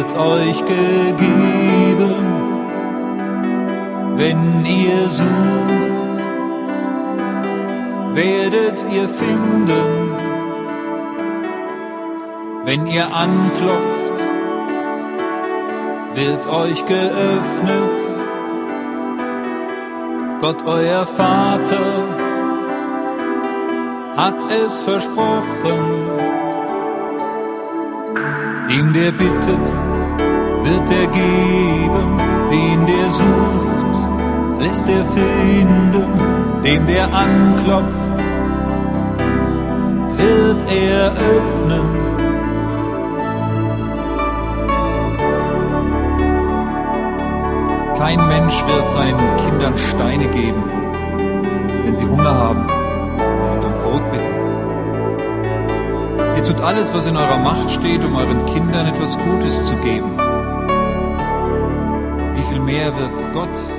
wird euch gegeben. Wenn ihr sucht, werdet ihr finden. Wenn ihr anklopft, wird euch geöffnet. Gott, euer Vater, hat es versprochen. Dem, der bittet, wird er geben. Den, der sucht, lässt er finden. Dem, der anklopft, wird er öffnen. Kein Mensch wird seinen Kindern Steine geben, wenn sie Hunger haben und um Brot bitten. Ihr tut alles, was in eurer Macht steht, um euren Kindern etwas Gutes zu geben. Wie viel mehr wird Gott